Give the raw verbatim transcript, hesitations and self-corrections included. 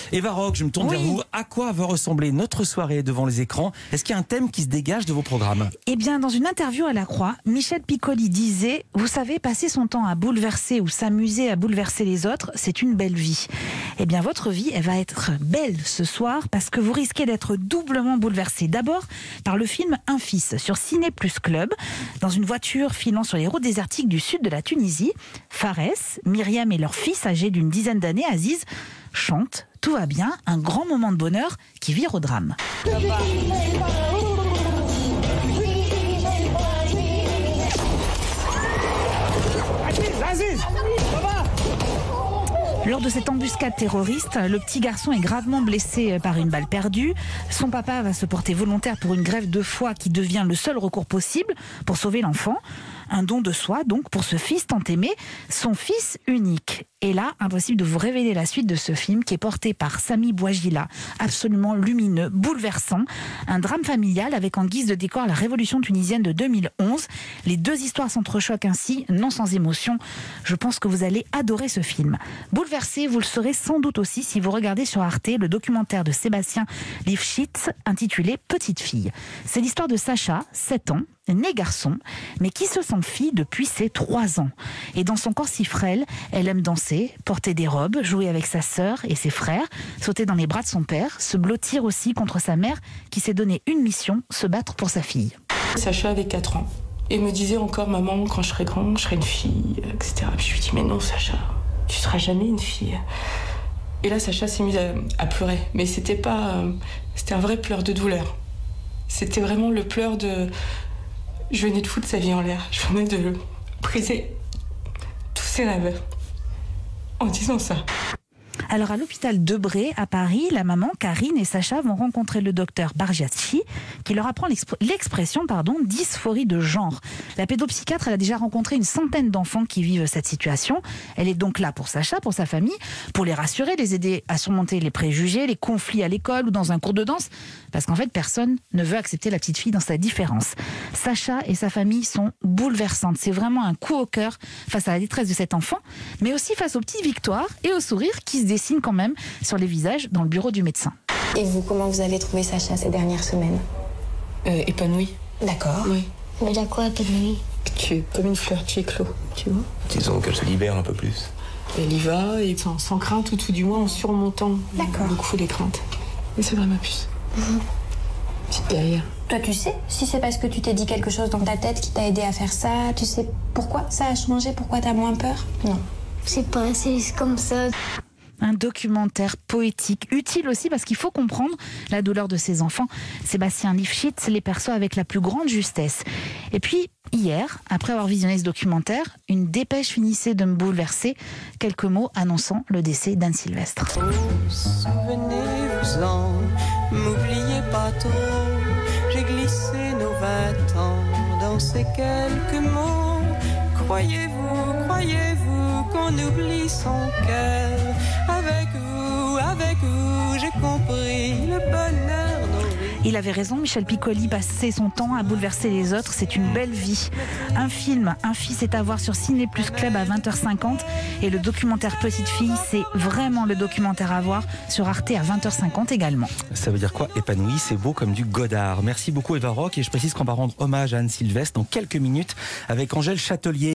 Eva Rock, je me tourne Oui. vers vous. À quoi va ressembler notre soirée devant les écrans? Est-ce qu'il y a un thème qui se dégage de vos programmes? Eh bien, dans une interview à La Croix, Michel Piccoli disait « Vous savez, passer son temps à bouleverser ou s'amuser à bouleverser les autres, c'est une belle vie. » Eh bien, votre vie, elle va être belle ce soir parce que vous risquez d'être doublement bouleversé. D'abord, par le film Un fils sur Ciné Plus Club. Dans une voiture filant sur les routes désertiques du sud de la Tunisie, Fares, Myriam et leur fils âgé d'une dizaine d'années, Aziz, chantent. Tout va bien, un grand moment de bonheur qui vire au drame. Lors de cette embuscade terroriste, le petit garçon est gravement blessé par une balle perdue. Son papa va se porter volontaire pour une greffe de foie qui devient le seul recours possible pour sauver l'enfant. Un don de soi, donc, pour ce fils tant aimé, son fils unique. Et là, impossible de vous révéler la suite de ce film qui est porté par Sami Bouajila, absolument lumineux, bouleversant. Un drame familial avec en guise de décor la révolution tunisienne de deux mille onze. Les deux histoires s'entrechoquent ainsi, non sans émotion. Je pense que vous allez adorer ce film. Bouleversé, vous le serez sans doute aussi si vous regardez sur Arte le documentaire de Sébastien Lifshitz intitulé Petite fille. C'est l'histoire de Sacha, sept ans, né garçon, mais qui se sent fille depuis ses trois ans. Et dans son corps si frêle, elle aime danser, porter des robes, jouer avec sa sœur et ses frères, sauter dans les bras de son père, se blottir aussi contre sa mère qui s'est donné une mission, se battre pour sa fille. Sacha avait quatre ans et me disait encore « Maman, quand je serai grande, je serai une fille, et cetera » Puis je lui dis « Mais non, Sacha, tu seras jamais une fille. » Et là, Sacha s'est mise à, à pleurer. Mais c'était pas... Euh, c'était un vrai pleur de douleur. C'était vraiment le pleur de... Je venais de foutre sa vie en l'air. Je venais de briser tous ses rêves en disant ça. Alors à l'hôpital Debré à Paris, la maman Karine et Sacha vont rencontrer le docteur Bargiaschi qui leur apprend l'expression pardon dysphorie de genre. La pédopsychiatre elle a déjà rencontré une centaine d'enfants qui vivent cette situation. Elle est donc là pour Sacha, pour sa famille, pour les rassurer, les aider à surmonter les préjugés, les conflits à l'école ou dans un cours de danse, parce qu'en fait personne ne veut accepter la petite fille dans sa différence. Sacha et sa famille sont bouleversantes. C'est vraiment un coup au cœur face à la détresse de cet enfant, mais aussi face aux petites victoires et aux sourires qui se dessinent quand même sur les visages dans le bureau du médecin. Et vous, comment vous avez trouvé Sacha ces dernières semaines? euh, Épanouie. D'accord. Oui. Mais à quoi épanouie? Tu es comme une fleur, tu éclos, tu vois. Disons qu'elle se libère un peu plus. Elle y va, et sans, sans crainte, ou tout du moins en surmontant beaucoup les craintes. Et c'est vrai, ma puce. Mmh. Petite guerrière. Toi, tu sais si c'est parce que tu t'es dit quelque chose dans ta tête qui t'a aidé à faire ça? Tu sais pourquoi ça a changé? Pourquoi t'as moins peur? Non. C'est pas, c'est comme ça. Un documentaire poétique, utile aussi parce qu'il faut comprendre la douleur de ces enfants. Sébastien Lifshitz les perçoit avec la plus grande justesse. Et puis, hier, après avoir visionné ce documentaire, une dépêche finissait de me bouleverser. Quelques mots annonçant le décès d'Anne Sylvestre. Oh, souvenez-vous-en, m'oubliez pas trop. J'ai glissé nos vingt ans dans ces quelques mots. Croyez-vous, croyez-vous qu'on oublie son cœur? Avec vous, avec vous, j'ai compris le bonheur nourri. Il avait raison, Michel Piccoli, passer son temps à bouleverser les autres, c'est une belle vie. Un film, Un fils est à voir sur Ciné Plus Club à vingt heures cinquante et le documentaire Petite fille, c'est vraiment le documentaire à voir sur Arte à vingt heures cinquante également. Ça veut dire quoi? Épanoui, c'est beau comme du Godard. Merci beaucoup Eva Rock et je précise qu'on va rendre hommage à Anne Sylvestre dans quelques minutes avec Angèle Châtelier.